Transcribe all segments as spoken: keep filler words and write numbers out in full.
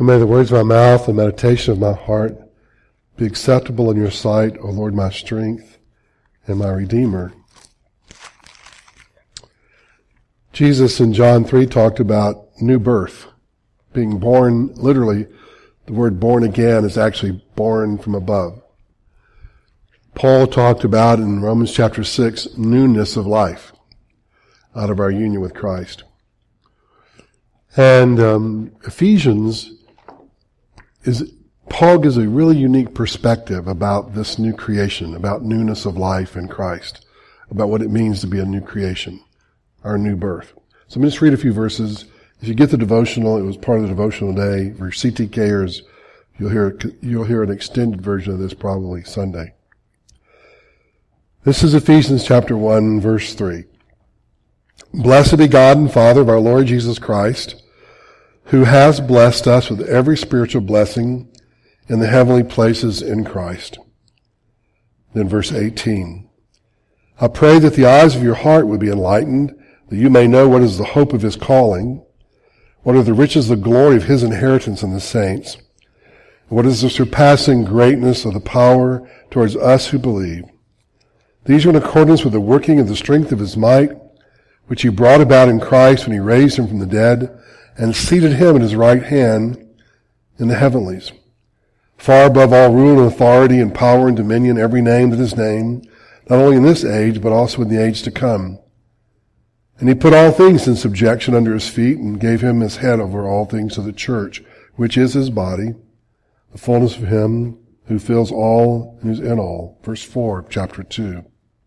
And may the words of my mouth and meditation of my heart be acceptable in your sight, O Lord, my strength and my Redeemer. Jesus in John three talked about new birth, being born, literally, the word born again is actually born from above. Paul talked about in Romans chapter six, newness of life out of our union with Christ. And um, Ephesians is, Paul gives a really unique perspective about this new creation, about newness of life in Christ, about what it means to be a new creation, our new birth. So I'm going to just read a few verses. If you get the devotional, it was part of the devotional day. For C T Kers, you'll hear, you'll hear an extended version of this probably Sunday. This is Ephesians chapter one, verse three. Blessed be God and Father of our Lord Jesus Christ, who has blessed us with every spiritual blessing in the heavenly places in Christ. Then verse eighteen. I pray that the eyes of your heart would be enlightened, that you may know what is the hope of his calling, what are the riches of the glory of his inheritance in the saints, and what is the surpassing greatness of the power towards us who believe. These are in accordance with the working of the strength of his might, which he brought about in Christ when he raised him from the dead and seated him at his right hand in the heavenlies, far above all rule and authority and power and dominion, every name that is named, not only in this age, but also in the age to come. And he put all things in subjection under his feet and gave him his head over all things to the church, which is his body, the fullness of him who fills all and who's in all. Verse four of chapter two.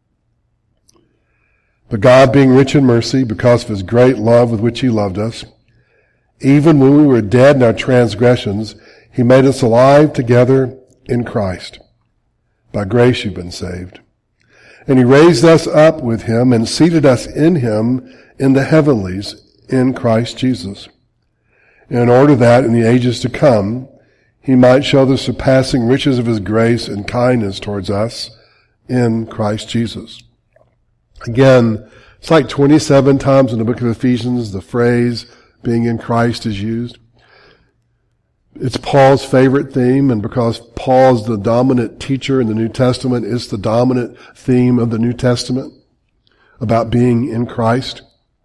But God, being rich in mercy, because of his great love with which he loved us, even when we were dead in our transgressions, he made us alive together in Christ. By grace you've been saved. And he raised us up with him and seated us in him in the heavenlies in Christ Jesus, in order that in the ages to come he might show the surpassing riches of his grace and kindness towards us in Christ Jesus. Again, it's like twenty-seven times in the book of Ephesians the phrase being in Christ is used. It's Paul's favorite theme, and because Paul's the dominant teacher in the New Testament, it's the dominant theme of the New Testament about being in Christ.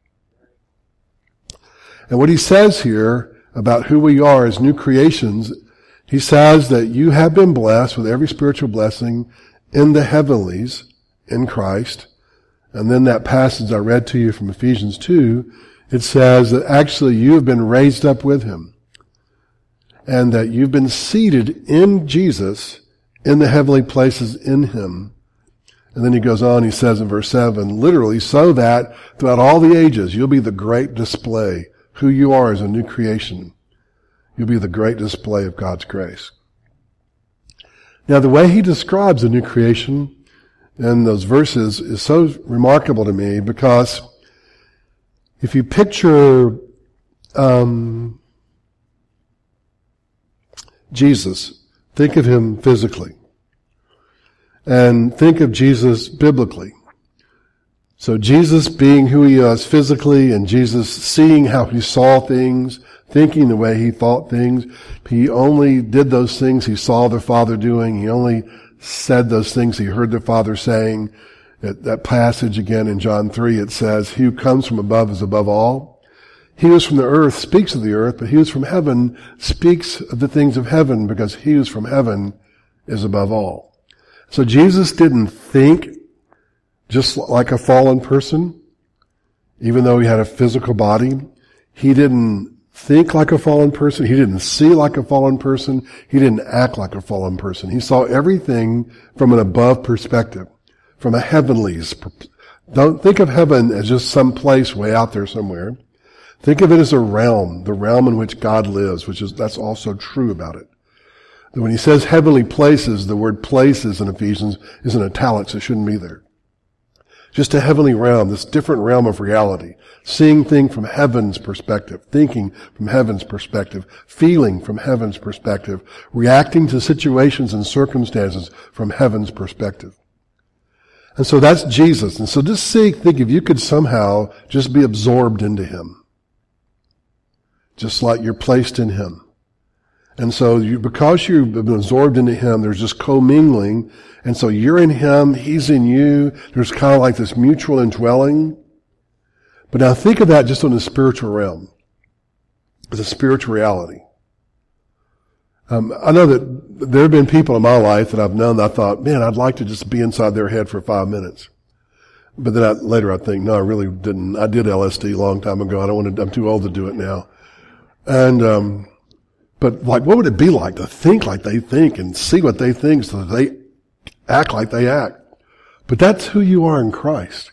And what he says here about who we are as new creations, he says that you have been blessed with every spiritual blessing in the heavenlies in Christ. And then that passage I read to you from Ephesians two, it says that actually you have been raised up with him, and that you've been seated in Jesus in the heavenly places in him. And then he goes on, he says in verse seven, literally, so that throughout all the ages you'll be the great display, who you are as a new creation. You'll be the great display of God's grace. Now the way he describes the new creation in those verses is so remarkable to me, because if you picture um, Jesus, think of him physically, and think of Jesus biblically. So Jesus being who he is physically, and Jesus seeing how he saw things, thinking the way he thought things. He only did those things he saw the Father doing. He only said those things he heard the Father saying. That, that passage again in John three, it says, he who comes from above is above all. He who is from the earth speaks of the earth, but he who is from heaven speaks of the things of heaven, because he who is from heaven is above all. So Jesus didn't think just like a fallen person, even though he had a physical body. He didn't think like a fallen person. He didn't see like a fallen person. He didn't act like a fallen person. He saw everything from an above perspective, from a heavenlies. Don't think of heaven as just some place way out there somewhere. Think of it as a realm, the realm in which God lives, which is, that's also true about it. When he says heavenly places, the word places in Ephesians is in italics. It shouldn't be there. Just a heavenly realm, this different realm of reality. Seeing things from heaven's perspective, thinking from heaven's perspective, feeling from heaven's perspective, reacting to situations and circumstances from heaven's perspective. And so that's Jesus. And so just see, think if you could somehow just be absorbed into him. Just like you're placed in him. And so you, because you've been absorbed into him, there's this commingling. And so you're in him, he's in you. There's kind of like this mutual indwelling. But now think of that just on the spiritual realm. It's a spiritual reality. Um, I know that there have been people in my life that I've known that I thought, man, I'd like to just be inside their head for five minutes. But then I, later I think, no, I really didn't. I did L S D a long time ago. I don't want to, I'm too old to do it now. And, um, but like, what would it be like to think like they think and see what they think so that they act like they act? But that's who you are in Christ.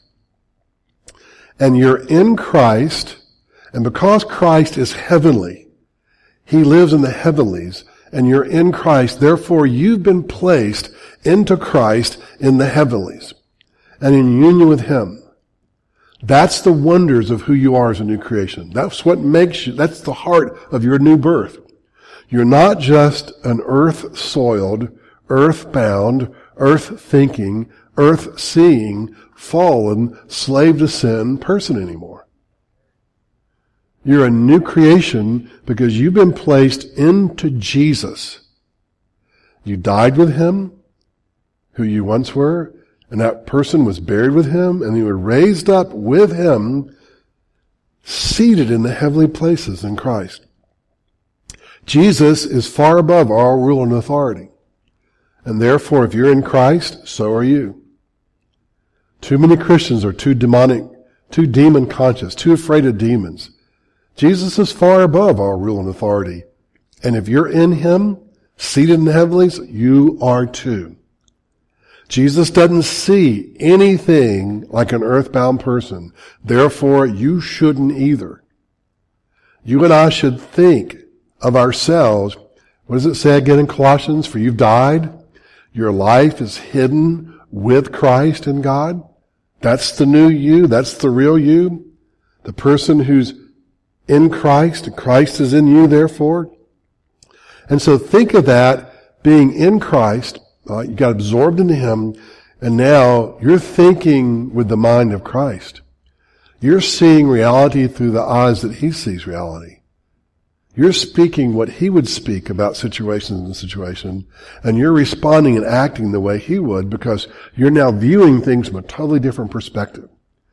And you're in Christ, and because Christ is heavenly, he lives in the heavenlies, and you're in Christ, therefore you've been placed into Christ in the heavenlies and in union with him. That's the wonders of who you are as a new creation. That's what makes you, that's the heart of your new birth. You're not just an earth-soiled, earth-bound, earth-thinking, earth-seeing, fallen, slave to sin person anymore. You're a new creation because you've been placed into Jesus. You died with him, who you once were, and that person was buried with him, and you were raised up with him, seated in the heavenly places in Christ. Jesus is far above all rule and authority. And therefore, if you're in Christ, so are you. Too many Christians are too demonic, too demon conscious, too afraid of demons. Jesus is far above all rule and authority. And if you're in him, seated in the heavenlies, you are too. Jesus doesn't see anything like an earthbound person. Therefore, you shouldn't either. You and I should think of ourselves. What does it say again in Colossians? For you've died. Your life is hidden with Christ in God. That's the new you. That's the real you. The person who's in Christ. Christ is in you, therefore. And so think of that being in Christ. Uh, you got absorbed into him. And now you're thinking with the mind of Christ. You're seeing reality through the eyes that he sees reality. You're speaking what he would speak about situations and situation, and you're responding and acting the way he would because you're now viewing things from a totally different perspective.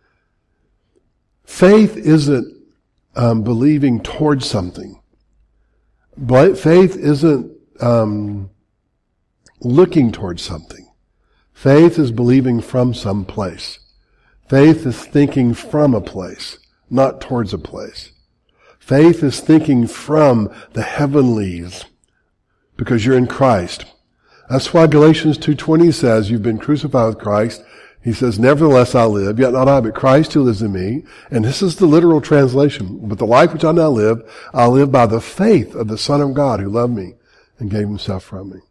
Faith isn't um, believing towards something. But faith isn't um, looking towards something. Faith is believing from some place. Faith is thinking from a place, not towards a place. Faith is thinking from the heavenlies because you're in Christ. That's why Galatians two twenty says you've been crucified with Christ. He says, nevertheless I live, yet not I, but Christ who lives in me. And this is the literal translation. But the life which I now live, I live by the faith of the Son of God who loved me and gave himself from me.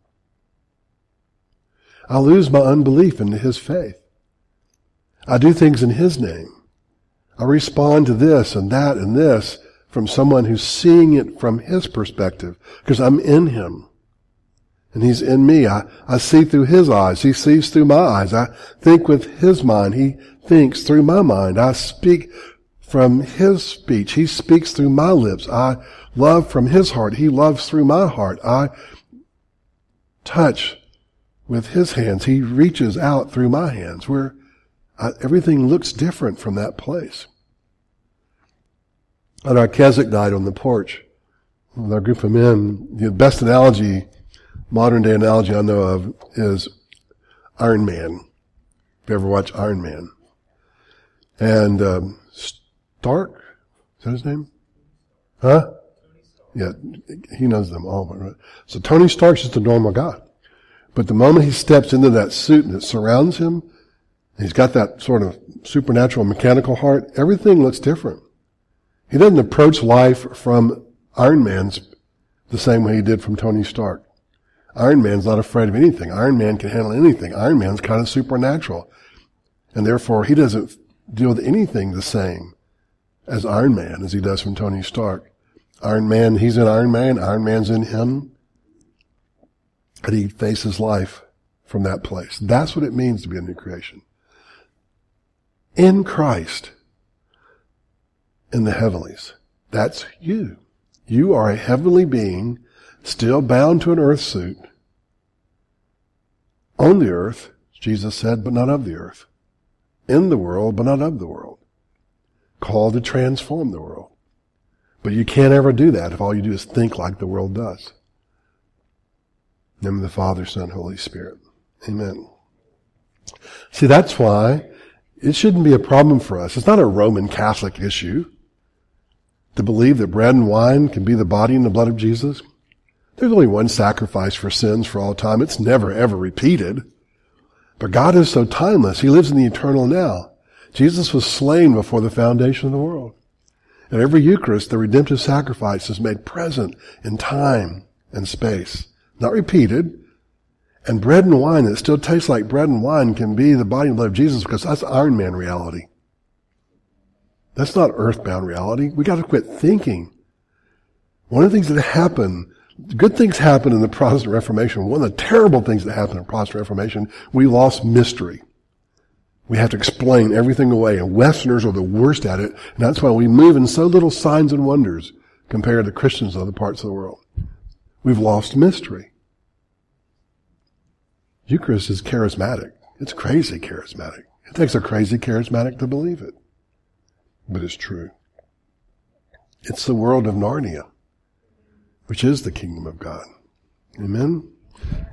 I lose my unbelief into his faith. I do things in his name. I respond to this and that and this from someone who's seeing it from his perspective, because I'm in him. And he's in me. I, I see through his eyes. He sees through my eyes. I think with his mind. He thinks through my mind. I speak from his speech. He speaks through my lips. I love from his heart. He loves through my heart. I touch with his hands. He reaches out through my hands. Where I, everything looks different from that place. On our Keswick night on the porch with our group of men, the best analogy, modern day analogy I know of is Iron Man. If you ever watch Iron Man. And um, Stark, is that his name? Huh? Yeah, he knows them all. Right? So Tony Stark's just a normal guy. But the moment he steps into that suit and it surrounds him, he's got that sort of supernatural mechanical heart, everything looks different. He doesn't approach life from Iron Man's the same way he did from Tony Stark. Iron Man's not afraid of anything. Iron Man can handle anything. Iron Man's kind of supernatural. And therefore, he doesn't deal with anything the same as Iron Man as he does from Tony Stark. Iron Man, he's in Iron Man. Iron Man's in him. And he faces life from that place. That's what it means to be a new creation. In Christ. In the heavenlies. That's you. You are a heavenly being still bound to an earth suit, on the earth, Jesus said, but not of the earth. In the world, but not of the world. Called to transform the world. But you can't ever do that if all you do is think like the world does. In the name of the Father, Son, Holy Spirit. Amen. See, that's why it shouldn't be a problem for us. It's not a Roman Catholic issue to believe that bread and wine can be the body and the blood of Jesus. There's only one sacrifice for sins for all time. It's never, ever repeated. But God is so timeless. He lives in the eternal now. Jesus was slain before the foundation of the world. At every Eucharist, the redemptive sacrifice is made present in time and space. Not repeated. And bread and wine that still tastes like bread and wine can be the body and blood of Jesus because that's Iron Man reality. That's not earthbound reality. We got to quit thinking. One of the things that happen, good things happen in the Protestant Reformation. One of the terrible things that happened in the Protestant Reformation, we lost mystery. We have to explain everything away, and Westerners are the worst at it, and that's why we move in so little signs and wonders compared to Christians in other parts of the world. We've lost mystery. Eucharist is charismatic. It's crazy charismatic. It takes a crazy charismatic to believe it. But it's true. It's the world of Narnia, which is the kingdom of God. Amen?